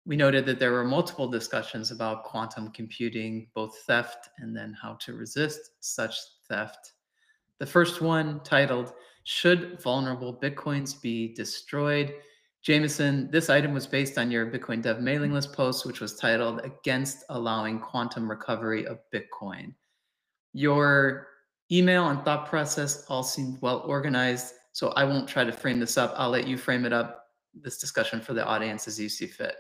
We noted that there were multiple discussions about quantum computing, both theft and then how to resist such theft. The first one, titled Should Vulnerable Bitcoins Be Destroyed? Jameson, this item was based on your Bitcoin Dev mailing list post, which was titled Against Allowing Quantum Recovery of Bitcoin. Your email and thought process all seemed well organized, so I won't try to frame this up. I'll let you frame it up, this discussion for the audience as you see fit.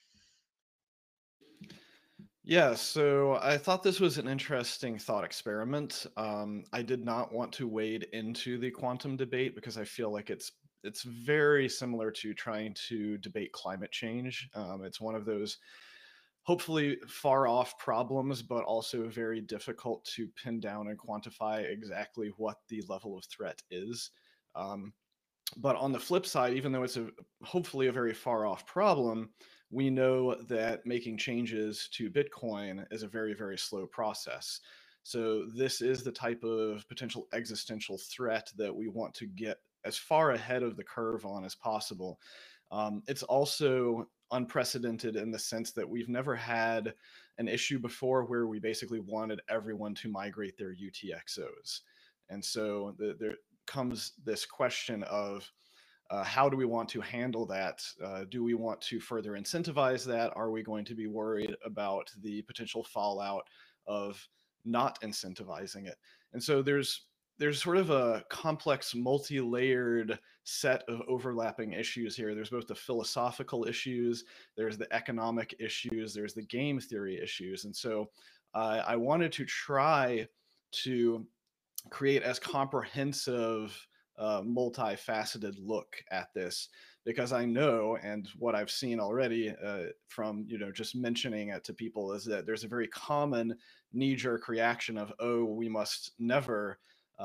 Yeah, so I thought this was an interesting thought experiment. I did not want to wade into the quantum debate because I feel like it's very similar to trying to debate climate change. It's one of those hopefully far off problems, but also very difficult to pin down and quantify exactly what the level of threat is. Um, but on the flip side, even though it's a hopefully a very far off problem, we know that making changes to Bitcoin is a very, very slow process. So this is the type of potential existential threat that we want to get as far ahead of the curve on as possible. It's also unprecedented in the sense that we've never had an issue before where we basically wanted everyone to migrate their UTXOs. And so there comes this question of how do we want to handle that? Do we want to further incentivize that? Are we going to be worried about the potential fallout of not incentivizing it? And so there's sort of a complex, multi-layered set of overlapping issues here. There's both the philosophical issues, there's the economic issues, there's the game theory issues, and so I wanted to try to create as comprehensive multifaceted look at this because I know, and what I've seen already from just mentioning it to people is that there's a very common knee-jerk reaction of, oh, we must never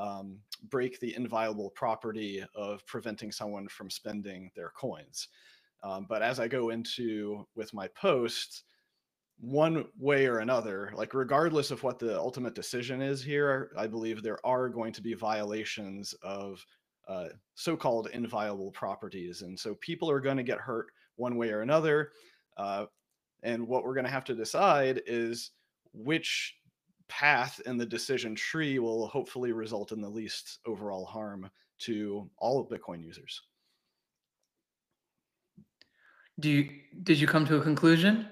break the inviolable property of preventing someone from spending their coins. But as I go into with my post, one way or another, like regardless of what the ultimate decision is here, I believe there are going to be violations of so-called inviolable properties, and so people are going to get hurt one way or another. Uh, and what we're going to have to decide is which path in the decision tree will hopefully result in the least overall harm to all of Bitcoin users. Did you come to a conclusion?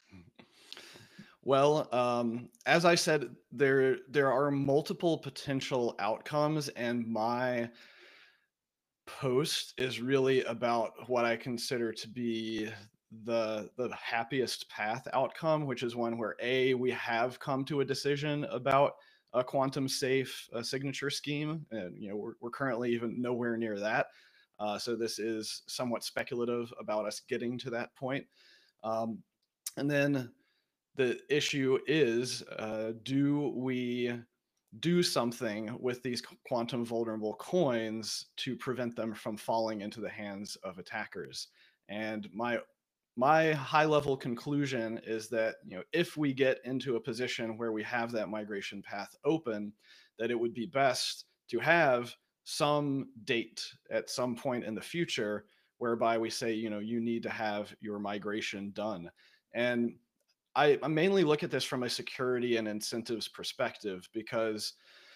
Well, as I said, there are multiple potential outcomes, and my post is really about what I consider to be the happiest path outcome, which is one where we have come to a decision about a quantum safe signature scheme, and we're currently even nowhere near that. So this is somewhat speculative about us getting to that point. And then the issue is, do we do something with these quantum vulnerable coins to prevent them from falling into the hands of attackers? And my high level conclusion is that if we get into a position where we have that migration path open, that it would be best to have some date at some point in the future whereby we say you need to have your migration done. And I mainly look at this from a security and incentives perspective because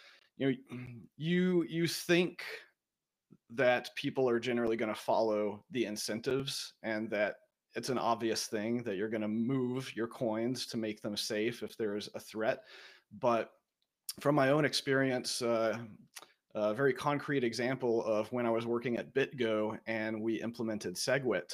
you think that people are generally going to follow the incentives and that it's an obvious thing that you're going to move your coins to make them safe if there's a threat. But from my own experience, a very concrete example of when I was working at BitGo and we implemented SegWit,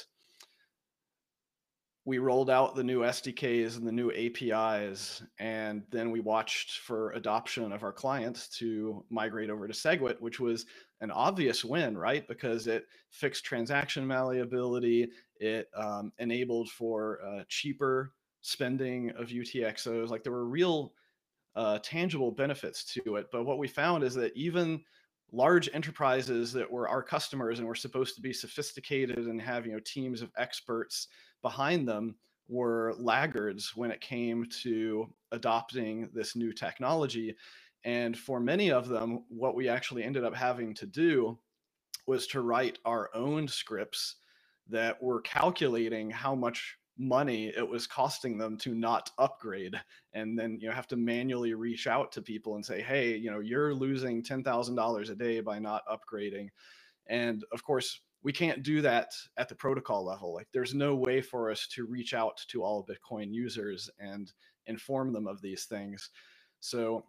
we rolled out the new SDKs and the new APIs, and then we watched for adoption of our clients to migrate over to SegWit, which was an obvious win, right? Because it fixed transaction malleability, it enabled for cheaper spending of UTXOs. Like there were real tangible benefits to it. But what we found is that even large enterprises that were our customers and were supposed to be sophisticated and have teams of experts behind them were laggards when it came to adopting this new technology. And for many of them, what we actually ended up having to do was to write our own scripts that were calculating how much money it was costing them to not upgrade, and then have to manually reach out to people and say, hey, you're losing $10,000 a day by not upgrading. And of course, we can't do that at the protocol level. Like, there's no way for us to reach out to all Bitcoin users and inform them of these things. So,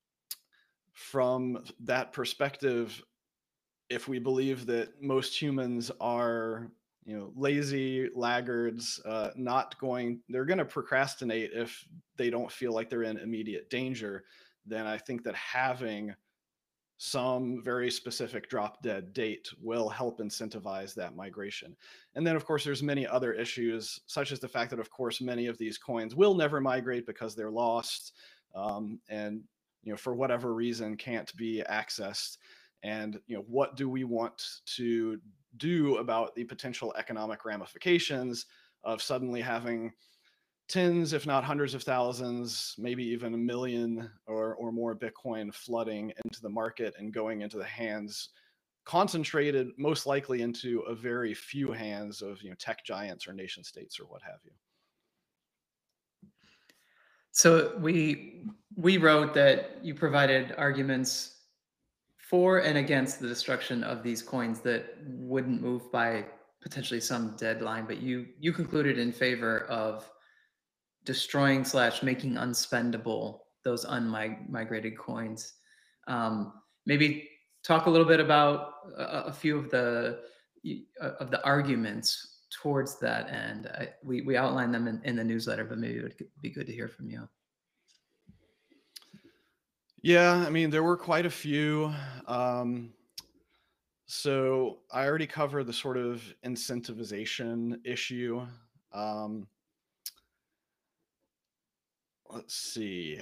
from that perspective, if we believe that most humans are lazy laggards, they're going to procrastinate if they don't feel like they're in immediate danger, then I think that having some very specific drop dead date will help incentivize that migration. And then of course there's many other issues, such as the fact that of course many of these coins will never migrate because they're lost, and for whatever reason can't be accessed. And what do we want to do about the potential economic ramifications of suddenly having tens, if not hundreds of thousands, maybe even a million or more Bitcoin flooding into the market and going into the hands, concentrated most likely into a very few hands of tech giants or nation states or what have you. So we wrote that you provided arguments for and against the destruction of these coins that wouldn't move by potentially some deadline, but you concluded in favor of destroying slash making unspendable those unmigrated coins. Maybe talk a little bit about a few of the arguments towards that end. We outline them in the newsletter, but maybe it would be good to hear from you. Yeah, I mean, there were quite a few. So I already covered the sort of incentivization issue. Um, let's see.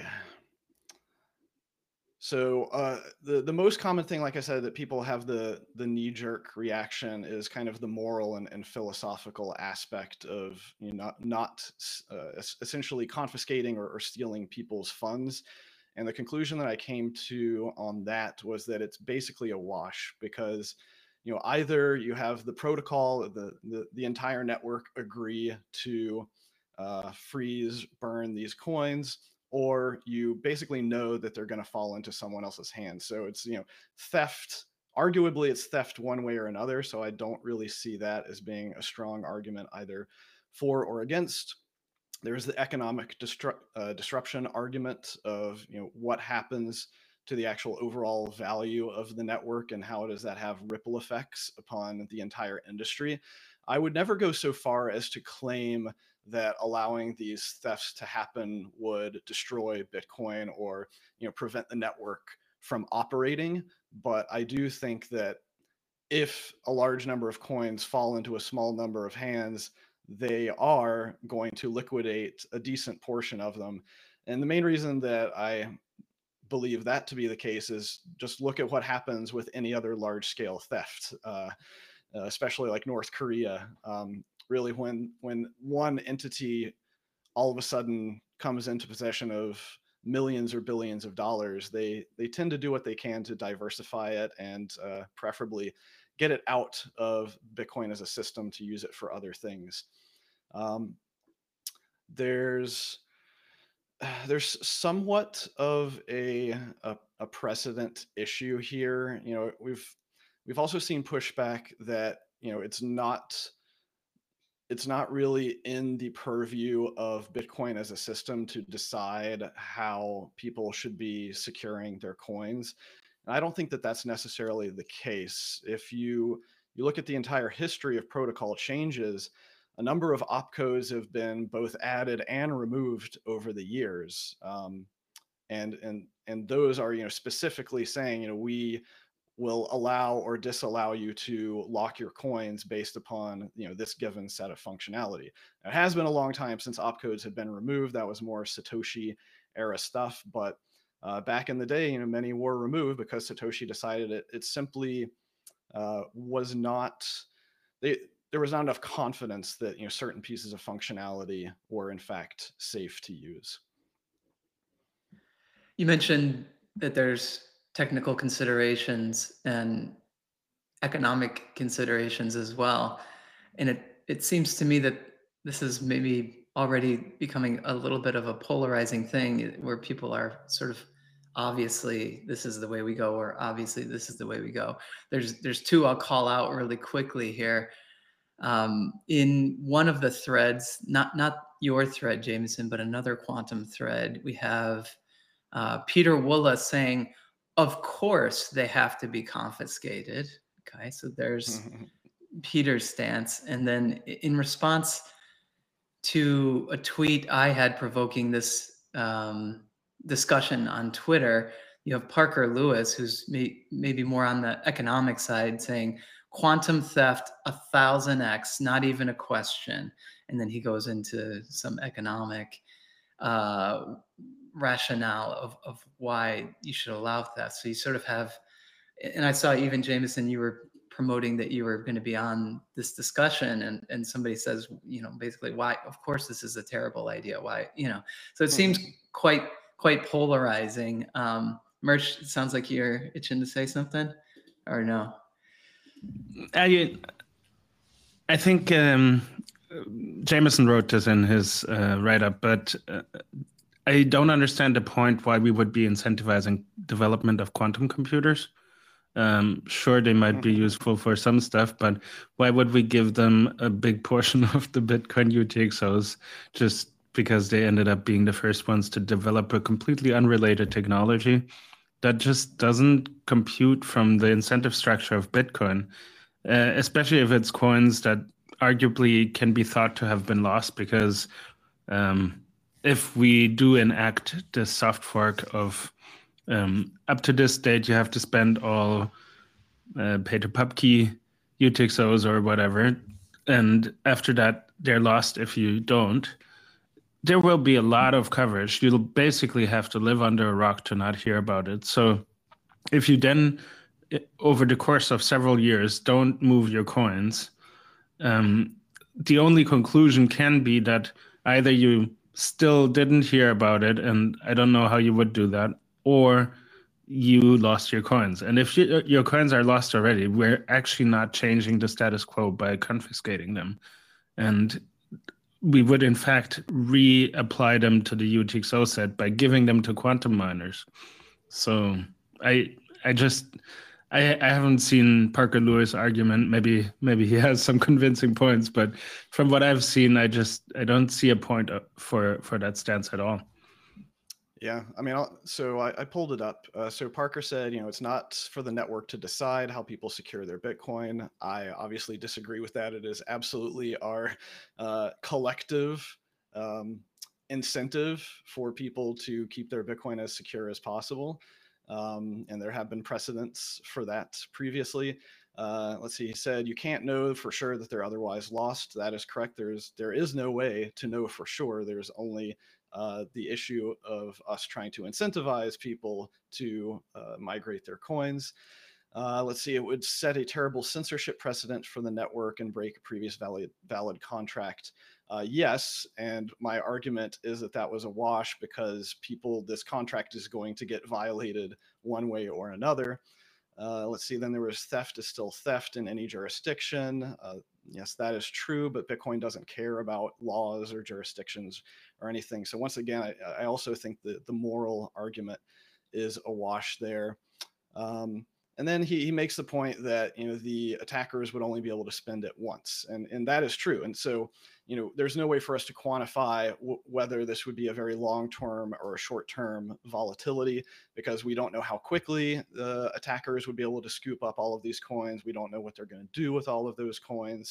So the most common thing, like I said, that people have the knee jerk reaction is kind of the moral and philosophical aspect of essentially confiscating or stealing people's funds. And the conclusion that I came to on that was that it's basically a wash, because either you have the protocol, the entire network agree to freeze, burn these coins, or you basically know that they're going to fall into someone else's hands. So it's theft. Arguably, it's theft one way or another. So I don't really see that as being a strong argument either for or against. There's the economic disruption argument of what happens to the actual overall value of the network and how does that have ripple effects upon the entire industry. I would never go so far as to claim that allowing these thefts to happen would destroy Bitcoin or prevent the network from operating. But I do think that if a large number of coins fall into a small number of hands, they are going to liquidate a decent portion of them. And the main reason that I believe that to be the case is just look at what happens with any other large scale theft, especially like North Korea. Really, when one entity all of a sudden comes into possession of millions or billions of dollars, they tend to do what they can to diversify it and preferably get it out of Bitcoin as a system to use it for other things. Um, there's somewhat of a precedent issue here. We've also seen pushback that it's not really in the purview of Bitcoin as a system to decide how people should be securing their coins. And I don't think that that's necessarily the case. If you look at the entire history of protocol changes, a number of opcos have been both added and removed over the years. And those are specifically saying we will allow or disallow you to lock your coins based upon this given set of functionality. It has been a long time since opcodes had been removed. That was more Satoshi era stuff, but back in the day, many were removed because Satoshi decided it simply was not. There was not enough confidence that certain pieces of functionality were in fact safe to use. You mentioned that there's technical considerations and economic considerations as well. And it seems to me that this is maybe already becoming a little bit of a polarizing thing where people are sort of obviously this is the way we go or obviously this is the way we go. There's two I'll call out really quickly here. In one of the threads, not your thread, Jameson, but another quantum thread, we have Peter Woola saying, "Of course they have to be confiscated." Okay, so there's Peter's stance, and then in response to a tweet I had provoking this discussion on Twitter, you have Parker Lewis, who's maybe more on the economic side, saying quantum theft 1000x, not even a question. And then he goes into some economic uh, rationale of why you should allow theft. So you sort of have, and I saw even Jameson, you were promoting that you were going to be on this discussion, and somebody says, basically, why? Of course, this is a terrible idea. Why? So it seems quite polarizing. Merch, it sounds like you're itching to say something, or no? I think Jameson wrote this in his write-up, but I don't understand the point why we would be incentivizing development of quantum computers. Sure, they might be useful for some stuff, but why would we give them a big portion of the Bitcoin UTXOs just because they ended up being the first ones to develop a completely unrelated technology? That just doesn't compute from the incentive structure of Bitcoin, especially if it's coins that arguably can be thought to have been lost, because if we do enact this soft fork of up to this date, you have to spend all pay to pub key UTXOs or whatever, and after that, they're lost if you don't. There will be a lot of coverage. You'll basically have to live under a rock to not hear about it. So if you then, over the course of several years, don't move your coins, the only conclusion can be that either you still didn't hear about it, and I don't know how you would do that, or you lost your coins. And if your coins are lost already, we're actually not changing the status quo by confiscating them. And we would, in fact, reapply them to the UTXO set by giving them to quantum miners. So I haven't seen Parker Lewis' argument. Maybe he has some convincing points, but from what I've seen, I don't see a point for that stance at all. Yeah, I mean, so I pulled it up. So Parker said, it's not for the network to decide how people secure their Bitcoin. I obviously disagree with that. It is absolutely our collective incentive for people to keep their Bitcoin as secure as possible. And there have been precedents for that previously. Let's see, he said, you can't know for sure that they're otherwise lost. That is correct. There is no way to know for sure. There's only the issue of us trying to incentivize people to migrate their coins. Let's see, it would set a terrible censorship precedent for the network and break a previous valid contract. Yes, and my argument is that was a wash because this contract is going to get violated one way or another. Let's see, then there was theft is still theft in any jurisdiction. Yes, that is true, but Bitcoin doesn't care about laws or jurisdictions or anything. So once again, I also think that the moral argument is a wash there. And then he makes the point that the attackers would only be able to spend it once, and that is true. And so there's no way for us to quantify whether this would be a very long-term or a short-term volatility, because we don't know how quickly the attackers would be able to scoop up all of these coins. We don't know what they're going to do with all of those coins.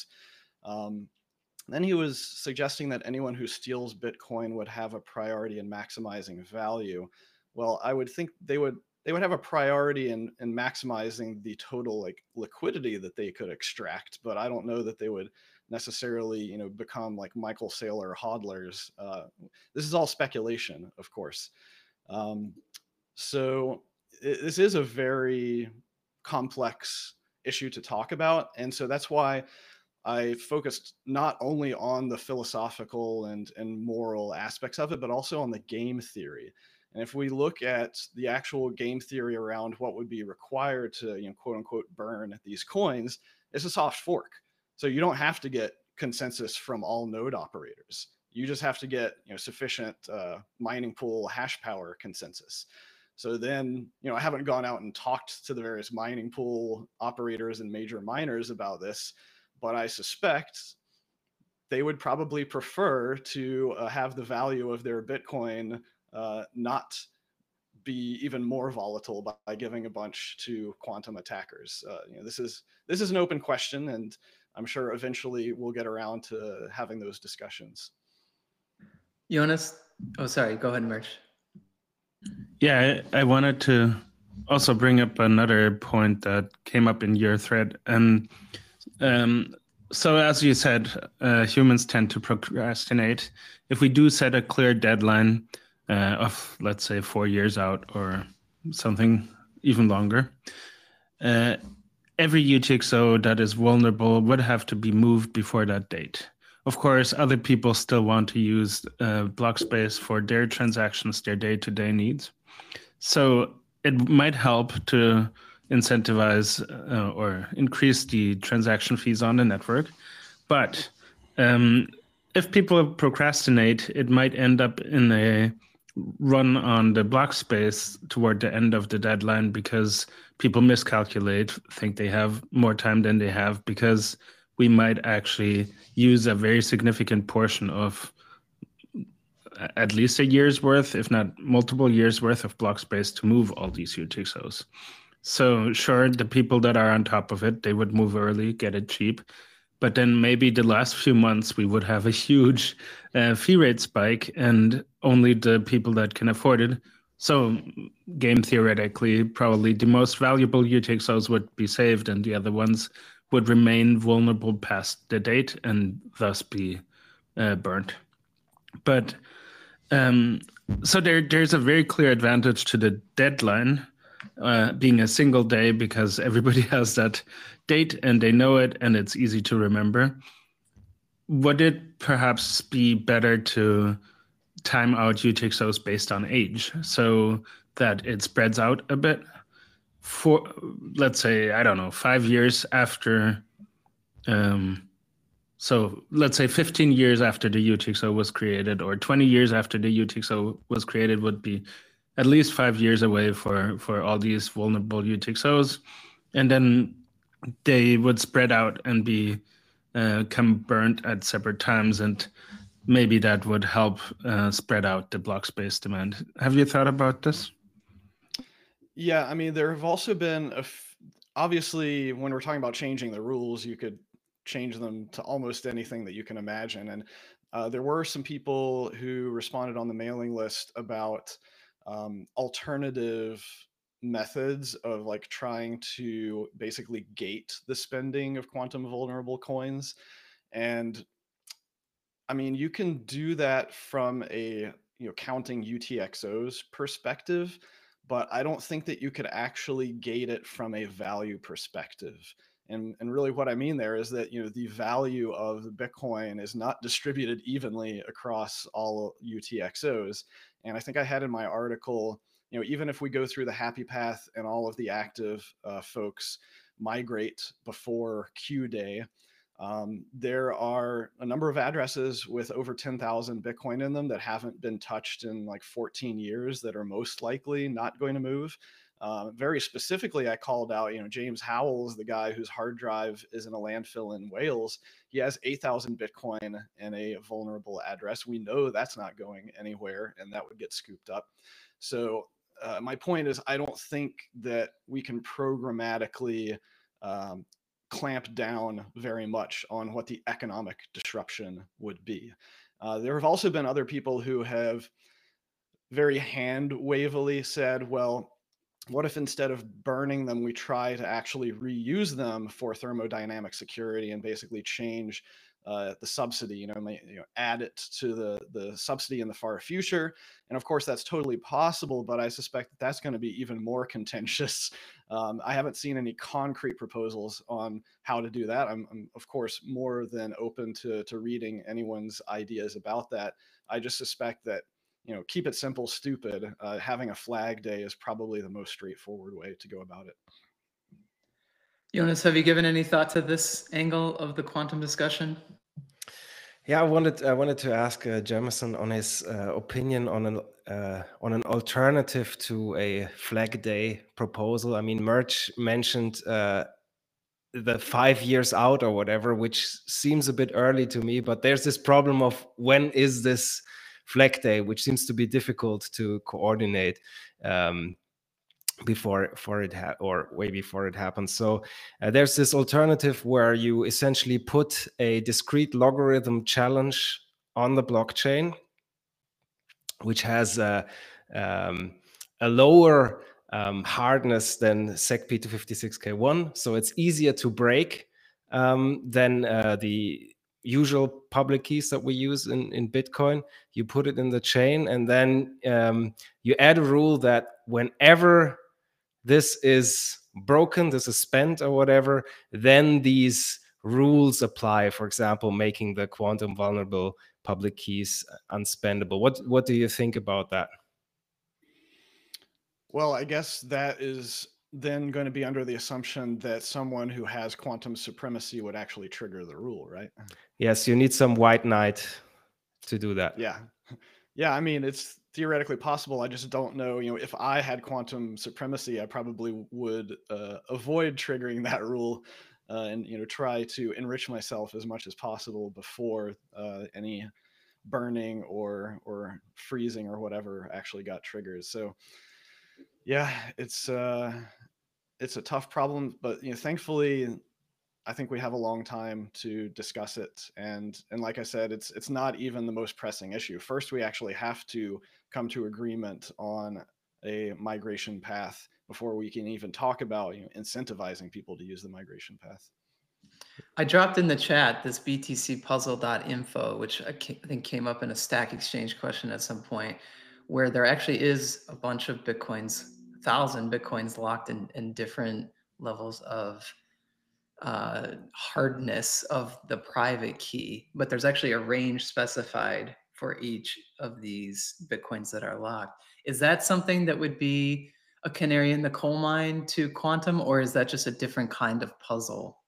Then he was suggesting that anyone who steals Bitcoin would have a priority in maximizing value. Well, I would think they would have a priority in maximizing the total liquidity that they could extract, but I don't know that they would necessarily become like Michael Saylor hodlers. This is all speculation, of course. So this is a very complex issue to talk about, and so that's why I focused not only on the philosophical and moral aspects of it, but also on the game theory. And if we look at the actual game theory around what would be required to, quote unquote, burn these coins, it's a soft fork. So you don't have to get consensus from all node operators. You just have to get sufficient mining pool hash power consensus. So then, I haven't gone out and talked to the various mining pool operators and major miners about this, but I suspect they would probably prefer to have the value of their Bitcoin not be even more volatile by giving a bunch to quantum attackers. This is an open question, and I'm sure eventually we'll get around to having those discussions. Jonas, oh sorry, go ahead, Merch. Yeah, I wanted to also bring up another point that came up in your thread. And so as you said, humans tend to procrastinate. If we do set a clear deadline of, let's say, 4 years out or something even longer, every UTXO that is vulnerable would have to be moved before that date. Of course, other people still want to use block space for their transactions, their day-to-day needs. So it might help to incentivize or increase the transaction fees on the network. But if people procrastinate, it might end up in a run on the block space toward the end of the deadline because people miscalculate, think they have more time than they have, because we might actually use a very significant portion of at least a year's worth, if not multiple years worth of block space to move all these UTXOs. So sure, the people that are on top of it, they would move early, get it cheap. But then maybe the last few months we would have a huge fee rate spike, and only the people that can afford it. So game theoretically, probably the most valuable UTXOs would be saved and the other ones would remain vulnerable past the date and thus be burnt. But so there's a very clear advantage to the deadline being a single day, because everybody has that date and they know it and it's easy to remember. Would it perhaps be better to time out UTXOs based on age so that it spreads out a bit? For, let's say, I don't know, 5 years after, so let's say 15 years after the UTXO was created, or 20 years after the UTXO was created would be at least 5 years away for all these vulnerable UTXOs. And then they would spread out and become burnt at separate times. And maybe that would help spread out the block space demand. Have you thought about this? Yeah, I mean, there have also been, obviously, when we're talking about changing the rules, you could change them to almost anything that you can imagine. And there were some people who responded on the mailing list about alternative methods of like trying to basically gate the spending of quantum vulnerable coins. And I mean, you can do that from a counting UTXOs perspective, but I don't think that you could actually gate it from a value perspective. And really what I mean there is that the value of the Bitcoin is not distributed evenly across all UTXOs. And I think I had in my article, even if we go through the happy path and all of the active folks migrate before Q day, there are a number of addresses with over 10,000 Bitcoin in them that haven't been touched in like 14 years that are most likely not going to move. Very specifically, I called out, James Howells, the guy whose hard drive is in a landfill in Wales. He has 8,000 Bitcoin in a vulnerable address. We know that's not going anywhere, and that would get scooped up. So my point is, I don't think that we can programmatically clamp down very much on what the economic disruption would be. There have also been other people who have very hand-wavily said, well, what if instead of burning them, we try to actually reuse them for thermodynamic security and basically change the subsidy, add it to the subsidy in the far future. And of course, that's totally possible, but I suspect that that's going to be even more contentious. I haven't seen any concrete proposals on how to do that. I'm of course, more than open to reading anyone's ideas about that. I just suspect that keep it simple, stupid. Having a flag day is probably the most straightforward way to go about it. Jonas, have you given any thought to this angle of the quantum discussion? Yeah, I wanted to ask Jamison on his opinion on an alternative to a Flag Day proposal. I mean, Merch mentioned the 5 years out or whatever, which seems a bit early to me. But there's this problem of when is this Flag Day, which seems to be difficult to coordinate. Before it or way before it happens. So there's this alternative where you essentially put a discrete logarithm challenge on the blockchain, which has a lower hardness than SecP 256K1. So it's easier to break than the usual public keys that we use in Bitcoin. You put it in the chain, and then you add a rule that whenever this is broken, this is spent or whatever, then these rules apply. For example, making the quantum vulnerable public keys unspendable. What do you think about that? Well, I guess that is then going to be under the assumption that someone who has quantum supremacy would actually trigger the rule, right? Yes, you need some white knight to do that. Yeah. Yeah, I mean, it's theoretically possible. I just don't know, if I had quantum supremacy, I probably would avoid triggering that rule and, try to enrich myself as much as possible before any burning or freezing or whatever actually got triggered. So yeah, it's a tough problem, but thankfully I think we have a long time to discuss it, and like I said, it's not even the most pressing issue. First, we actually have to come to agreement on a migration path before we can even talk about incentivizing people to use the migration path. I dropped in the chat this btcpuzzle.info, which I think came up in a Stack Exchange question at some point, where there actually is a bunch of Bitcoins, 1,000 Bitcoins locked in different levels of hardness of the private key, but there's actually a range specified for each of these Bitcoins that are locked. Is that something that would be a canary in the coal mine to quantum, or is that just a different kind of puzzle?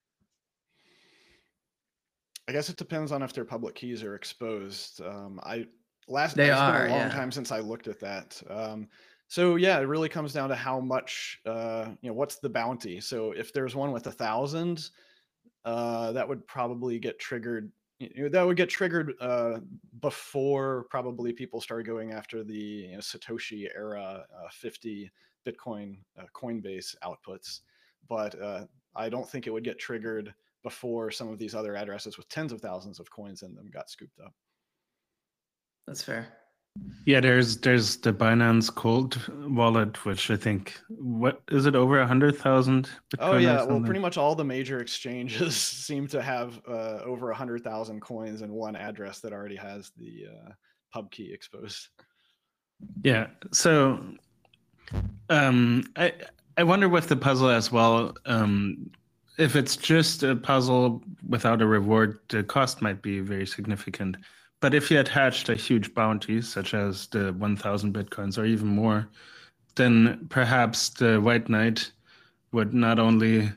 I guess it depends on if their public keys are exposed. They It's been are, a long yeah. time since I looked at that. So yeah, it really comes down to how much, what's the bounty. So if there's one with 1,000, that would probably get triggered. That would get triggered before probably people started going after the Satoshi era 50 Bitcoin Coinbase outputs. But I don't think it would get triggered before some of these other addresses with tens of thousands of coins in them got scooped up. That's fair. Yeah, there's the Binance Cold wallet, which I think, what is it, over 100,000 Bitcoin? Oh yeah, well, pretty much all the major exchanges seem to have over 100,000 coins in one address that already has the pub key exposed. Yeah, so I wonder with the puzzle as well. If it's just a puzzle without a reward, the cost might be very significant. But if you attached a huge bounty, such as the 1,000 Bitcoins or even more, then perhaps the White Knight would not only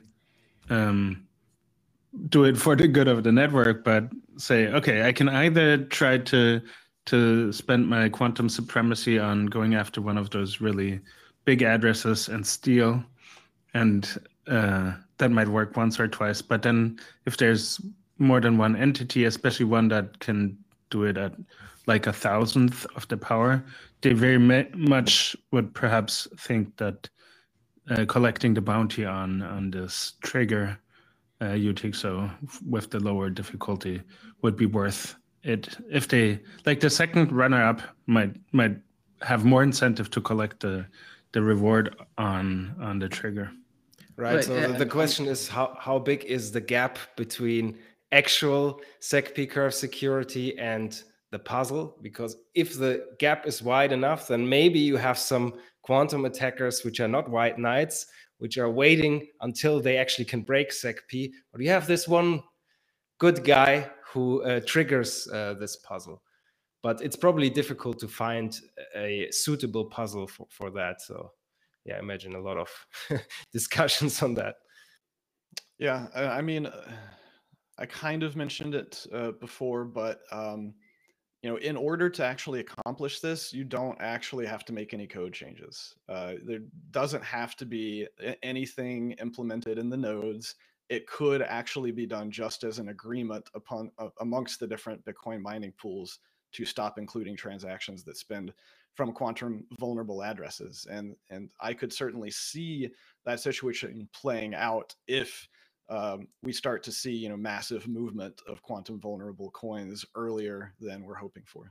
do it for the good of the network, but say, okay, I can either try to spend my quantum supremacy on going after one of those really big addresses and steal, and that might work once or twice. But then if there's more than one entity, especially one that can do it at like 1,000th of the power, they very much would perhaps think that collecting the bounty on this trigger UTXO with the lower difficulty would be worth it. If they, like, the second runner-up might have more incentive to collect the reward on the trigger. Right. So the question is, how big is the gap between actual SecP curve security and the puzzle? Because if the gap is wide enough, then maybe you have some quantum attackers which are not white knights, which are waiting until they actually can break SecP. But you have this one good guy who triggers this puzzle. But it's probably difficult to find a suitable puzzle for that. So yeah, I imagine a lot of discussions on that. Yeah, I mean, I kind of mentioned it before, but in order to actually accomplish this, you don't actually have to make any code changes. There doesn't have to be anything implemented in the nodes. It could actually be done just as an agreement amongst the different Bitcoin mining pools to stop including transactions that spend from quantum vulnerable addresses. And I could certainly see that situation playing out if we start to see massive movement of quantum vulnerable coins earlier than we're hoping for.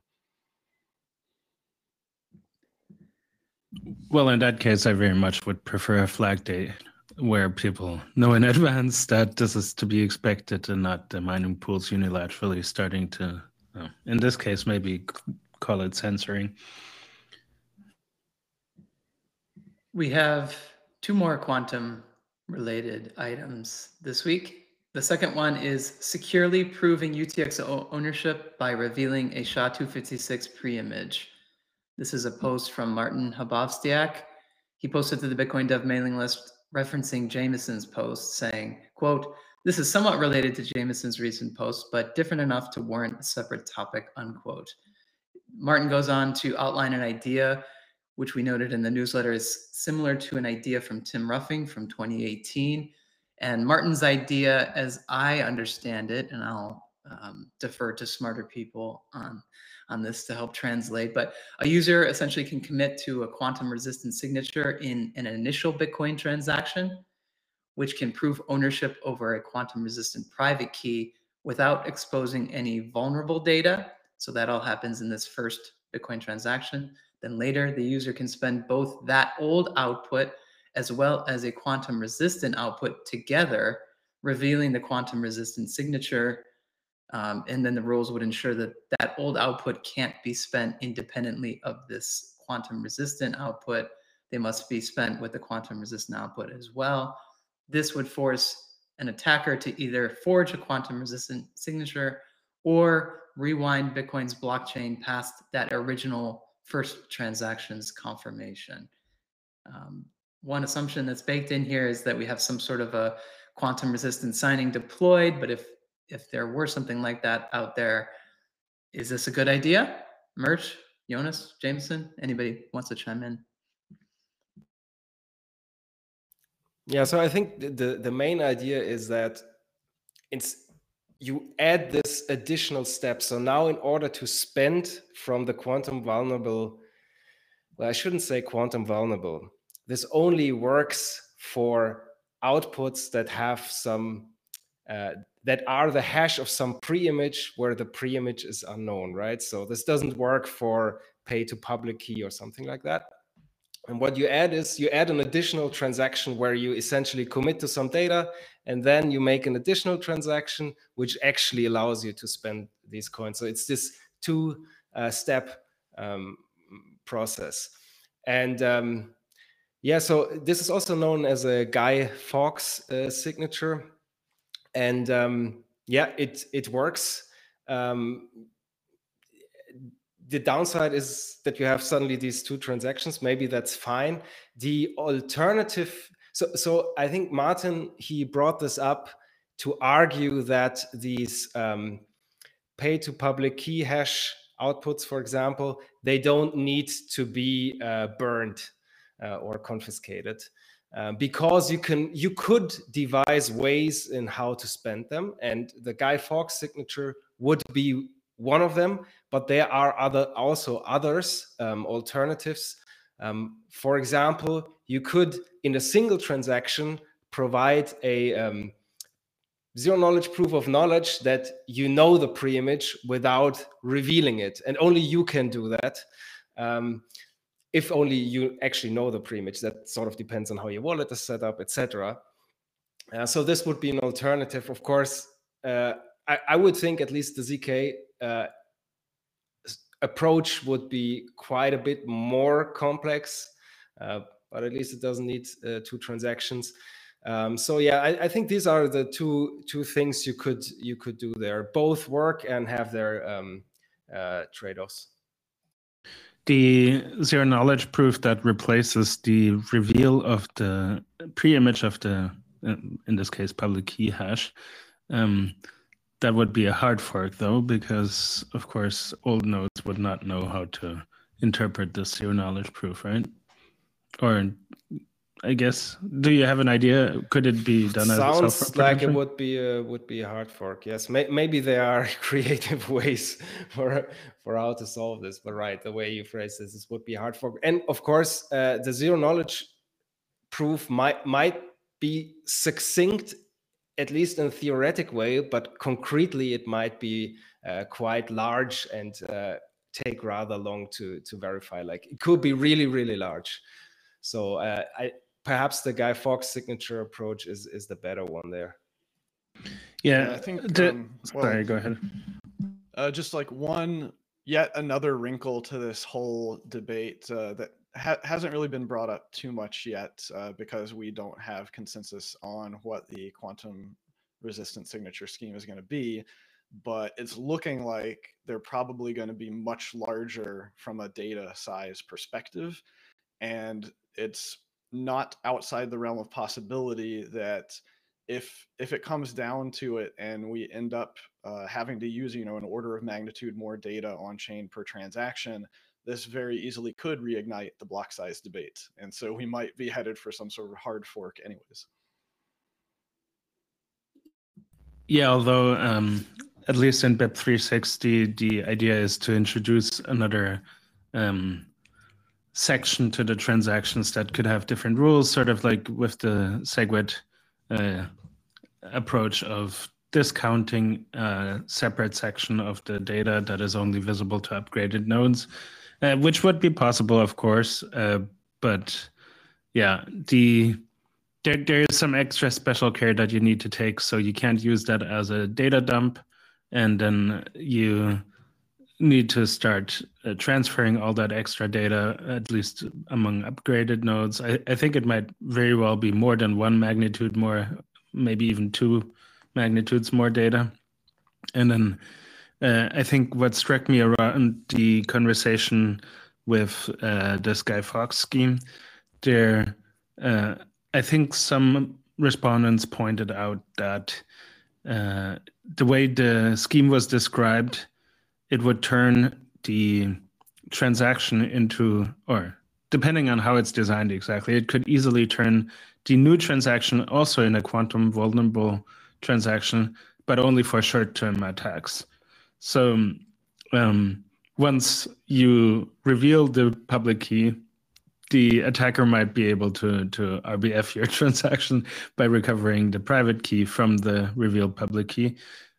Well, in that case, I very much would prefer a flag day where people know in advance that this is to be expected and not the mining pools unilaterally starting to, in this case, maybe call it censoring. We have 2 more quantum related items this week. The second one is securely proving UTXO ownership by revealing a SHA-256 pre-image. This is a post from Martin Habovstiak. He posted to the Bitcoin Dev mailing list referencing Jameson's post saying, quote, "This is somewhat related to Jameson's recent post, but different enough to warrant a separate topic," unquote. Martin goes on to outline an idea which we noted in the newsletter is similar to an idea from Tim Ruffing from 2018. And Martin's idea, as I understand it, and I'll defer to smarter people on this to help translate, but a user essentially can commit to a quantum resistant signature in an initial Bitcoin transaction, which can prove ownership over a quantum resistant private key without exposing any vulnerable data. So that all happens in this first Bitcoin transaction. Then later, the user can spend both that old output as well as a quantum resistant output together, revealing the quantum resistant signature. And then the rules would ensure that that old output can't be spent independently of this quantum resistant output. They must be spent with the quantum resistant output as well. This would force an attacker to either forge a quantum resistant signature or rewind Bitcoin's blockchain past that original first transaction's confirmation. One assumption that's baked in here is that we have some sort of a quantum resistant signing deployed, but if there were something like that out there, is this a good idea? Murch, Jonas, Jameson, anybody wants to chime in? Yeah, so I think the main idea is that you add this additional step. So now in order to spend from the quantum vulnerable, well, I shouldn't say quantum vulnerable. This only works for outputs that have some, that are the hash of some pre-image where the pre-image is unknown, right? So this doesn't work for pay to public key or something like that. And what you add is you add an additional transaction where you essentially commit to some data, and then you make an additional transaction, which actually allows you to spend these coins. So it's this two-step process. And yeah, so this is also known as a Guy Fawkes signature. And yeah, it works. The downside is that you have suddenly these two transactions. Maybe that's fine. The alternative, so I think Martin, he brought this up to argue that these pay to public key hash outputs, for example, they don't need to be burned or confiscated. Because you could devise ways in how to spend them, and the Guy Fawkes signature would be one of them, but there are also others, alternatives. For example, you could, in a single transaction, provide a zero knowledge proof of knowledge that you know the pre-image without revealing it, and only you can do that. If only you actually know the pre-image. That sort of depends on how your wallet is set up, etc. So this would be an alternative. Of course, I would think at least the ZK approach would be quite a bit more complex, but at least it doesn't need two transactions. So yeah, I think these are the two things you could do there. Both work and have their trade-offs. The zero knowledge proof that replaces the reveal of the pre-image of the, in this case, public key hash, that would be a hard fork, though, because of course old nodes would not know how to interpret this zero knowledge proof, right? Or I guess, do you have an idea? Could it be done as a software Sounds like it potentially? would be a hard fork. Yes, maybe there are creative ways for how to solve this. But right, the way you phrase this would be a hard fork. And of course, the zero knowledge proof might be succinct, at least in a theoretic way, but concretely it might be quite large and take rather long to verify. Like it could be really, really large. So perhaps the Guy Fawkes signature approach is the better one there. Yeah, I think. Sorry, go ahead. Just like yet another wrinkle to this whole debate that hasn't really been brought up too much yet because we don't have consensus on what the quantum resistant signature scheme is going to be. But it's looking like they're probably going to be much larger from a data size perspective. And it's not outside the realm of possibility that if it comes down to it and we end up having to use an order of magnitude more data on chain per transaction, this very easily could reignite the block size debate. And so we might be headed for some sort of hard fork anyways. Yeah, although at least in BIP 360, the idea is to introduce another section to the transactions that could have different rules, sort of like with the SegWit approach of discounting a separate section of the data that is only visible to upgraded nodes, which would be possible, of course. But yeah, there is some extra special care that you need to take, so you can't use that as a data dump, and then you need to start transferring all that extra data, at least among upgraded nodes. I think it might very well be more than one magnitude more, maybe even 2 magnitudes more data. And then I think what struck me around the conversation with this Guy Fawkes scheme, there, I think some respondents pointed out that the way the scheme was described, it would turn the transaction into, or depending on how it's designed exactly, it could easily turn the new transaction also in a quantum vulnerable transaction, but only for short-term attacks. So once you reveal the public key, the attacker might be able to RBF your transaction by recovering the private key from the revealed public key.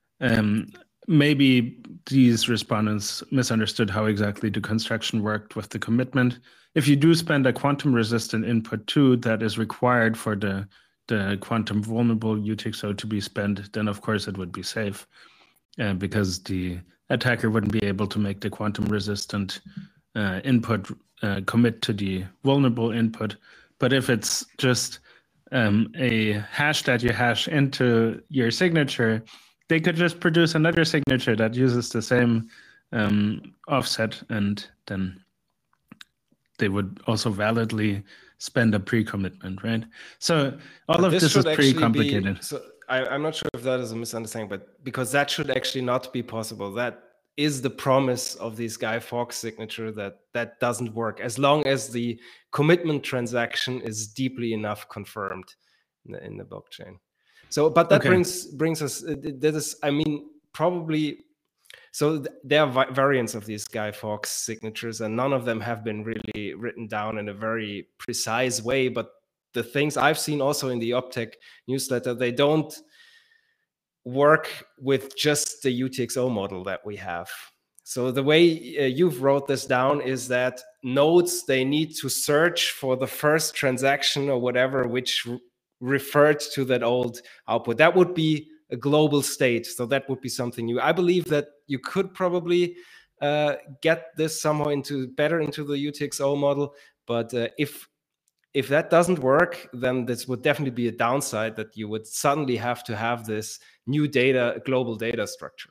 Maybe these respondents misunderstood how exactly the construction worked with the commitment. If you do spend a quantum resistant input too that is required for the quantum vulnerable UTXO to be spent, then of course it would be safe because the attacker wouldn't be able to make the quantum resistant input commit to the vulnerable input. But if it's just a hash that you hash into your signature, they could just produce another signature that uses the same offset, and then they would also validly spend a pre-commitment, right? So all of this is pretty complicated. So I'm not sure if that is a misunderstanding, but because that should actually not be possible. That is the promise of this Guy Fawkes signature, that doesn't work as long as the commitment transaction is deeply enough confirmed in the blockchain. So, but that brings us. That is, I mean, probably. So there are variants of these Guy Fawkes signatures, and none of them have been really written down in a very precise way. But the things I've seen also in the Optech newsletter, they don't work with just the UTXO model that we have. So the way you've wrote this down is that nodes, they need to search for the first transaction or whatever, which referred to that old output. That would be a global state. So that would be something new. I believe that you could probably get this somehow better into the UTXO model. But if that doesn't work, then this would definitely be a downside, that you would suddenly have to have this new global data structure.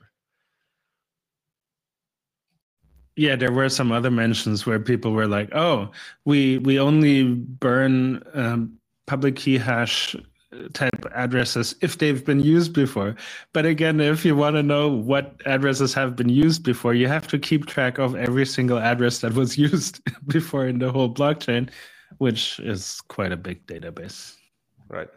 Yeah, there were some other mentions where people were like, oh, we only burn public key hash type addresses if they've been used before. But again, if you want to know what addresses have been used before, you have to keep track of every single address that was used before in the whole blockchain, which is quite a big database. Right.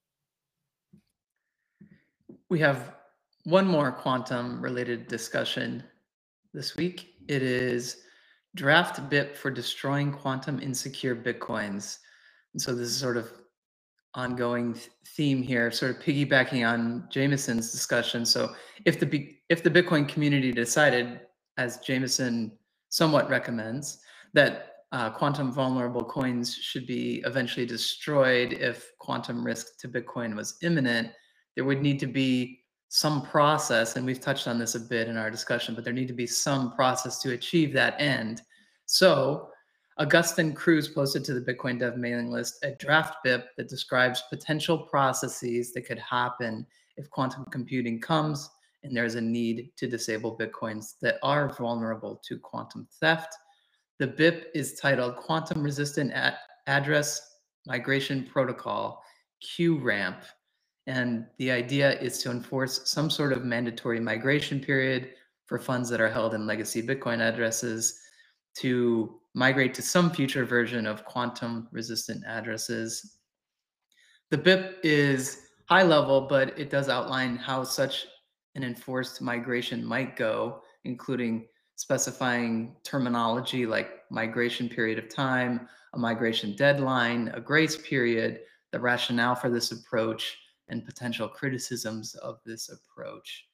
We have one more quantum related discussion this week. It is draft BIP for destroying quantum insecure Bitcoins. And so this is sort of ongoing theme here, sort of piggybacking on Jameson's discussion. So if the Bitcoin community decided, as Jameson somewhat recommends, that quantum vulnerable coins should be eventually destroyed if quantum risk to Bitcoin was imminent, there would need to be some process, and we've touched on this a bit in our discussion, but there need to be some process to achieve that end. So Augustin Cruz posted to the Bitcoin Dev mailing list a draft BIP that describes potential processes that could happen if quantum computing comes and there's a need to disable Bitcoins that are vulnerable to quantum theft. The BIP is titled Quantum Resistant Address Migration Protocol, QRAMP. And the idea is to enforce some sort of mandatory migration period for funds that are held in legacy Bitcoin addresses to migrate to some future version of quantum resistant addresses. The BIP is high level, but it does outline how such an enforced migration might go, including specifying terminology like migration period of time, a migration deadline, a grace period, the rationale for this approach, and potential criticisms of this approach.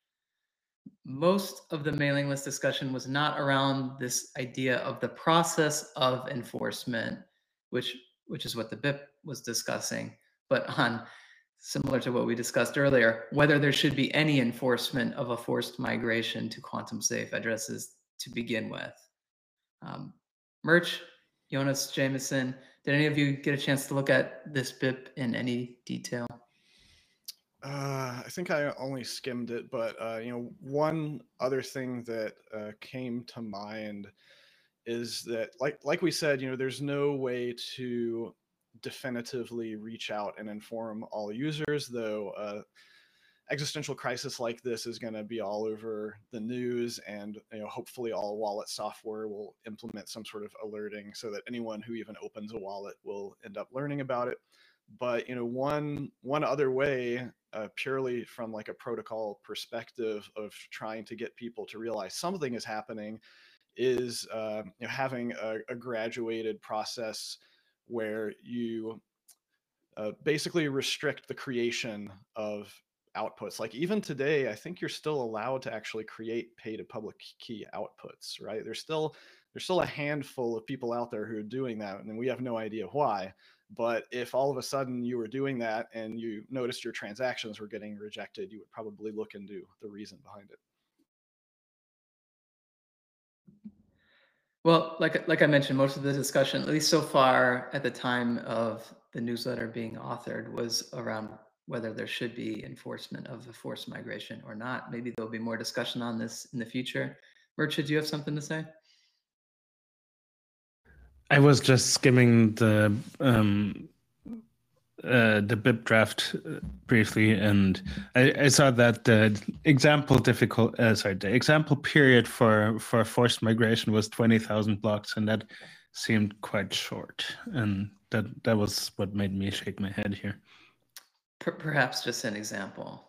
Most of the mailing list discussion was not around this idea of the process of enforcement, which is what the BIP was discussing, but on, similar to what we discussed earlier, whether there should be any enforcement of a forced migration to quantum safe addresses to begin with. Murch, Jonas, Jameson, did any of you get a chance to look at this BIP in any detail? I think I only skimmed it, but one other thing that came to mind is that, like we said, there's no way to definitively reach out and inform all users, though. Existential crisis like this is going to be all over the news, and hopefully all wallet software will implement some sort of alerting so that anyone who even opens a wallet will end up learning about it. But one other way, purely from like a protocol perspective of trying to get people to realize something is happening, is having a graduated process where you basically restrict the creation of outputs. Like even today, I think you're still allowed to actually create pay to public key outputs, right? There's still a handful of people out there who are doing that, and we have no idea why. But if all of a sudden you were doing that and you noticed your transactions were getting rejected, you would probably look into the reason behind it. Well, like I mentioned, most of the discussion, at least so far at the time of the newsletter being authored, was around whether there should be enforcement of a forced migration or not. Maybe there'll be more discussion on this in the future. Murchid, do you have something to say? I was just skimming the BIP draft briefly, and I saw that the example period for forced migration was 20,000 blocks, and that seemed quite short, and that was what made me shake my head here. Perhaps just an example.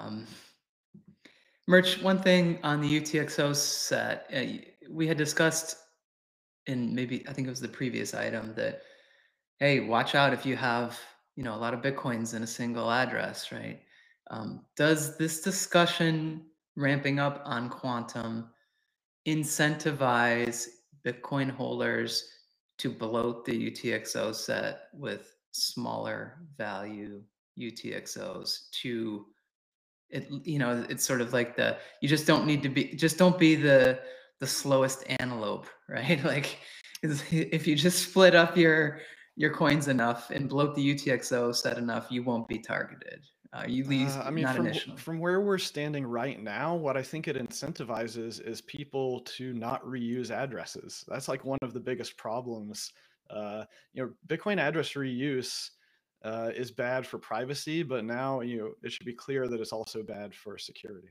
Murch, one thing on the UTXO set, we had discussed in maybe, I think it was the previous item, that, hey, watch out if you have a lot of Bitcoins in a single address, right? Does this discussion ramping up on quantum incentivize Bitcoin holders to bloat the UTXO set with smaller value UTXOs to it? It's sort of like you just don't be the slowest antelope, right? Like if you just split up your coins enough and bloat the UTXO set enough, you won't be targeted. You lose, not initially. From where we're standing right now, what I think it incentivizes is people to not reuse addresses. That's like one of the biggest problems. Bitcoin address reuse is bad for privacy, but now it should be clear that it's also bad for security.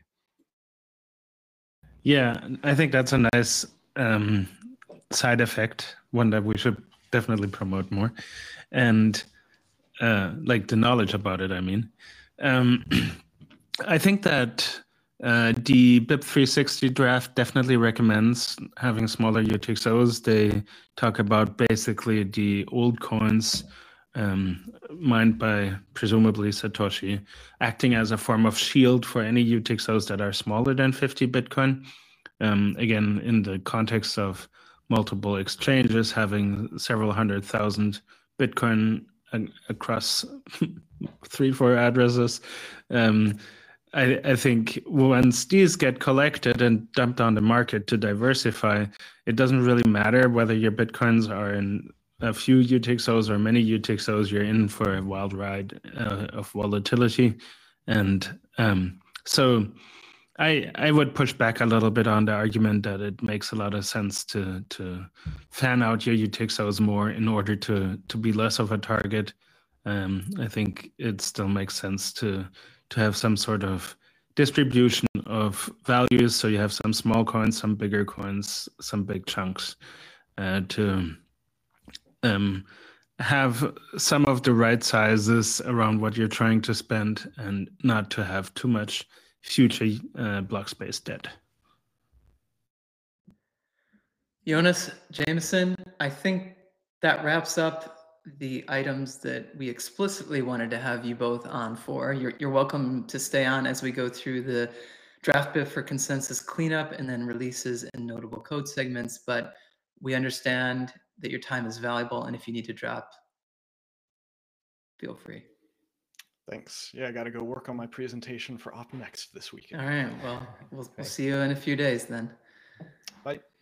Yeah, I think that's a nice side effect, one that we should definitely promote more, and like the knowledge about it. I mean, I think that the BIP 360 draft definitely recommends having smaller UTXOs. They talk about basically the old coins mined by presumably Satoshi acting as a form of shield for any UTXOs that are smaller than 50 Bitcoin. Again, in the context of multiple exchanges having several 100,000 Bitcoin across 3-4 addresses. I think once these get collected and dumped on the market to diversify, it doesn't really matter whether your Bitcoins are in a few UTXOs or many UTXOs, you're in for a wild ride of volatility. And so I would push back a little bit on the argument that it makes a lot of sense to fan out your UTXOs more in order to be less of a target. I think it still makes sense to have some sort of distribution of values. So you have some small coins, some bigger coins, some big chunks to have some of the right sizes around what you're trying to spend and not to have too much future block space debt. Jonas, Jameson, I think that wraps up the items that we explicitly wanted to have you both on for. You're welcome to stay on as we go through the draft BIP for consensus cleanup and then releases and notable code segments, but we understand that your time is valuable, and if you need to drop, feel free. Thanks. Yeah, I got to go work on my presentation for Op Next this weekend. All right, well, we'll see you in a few days then. Bye.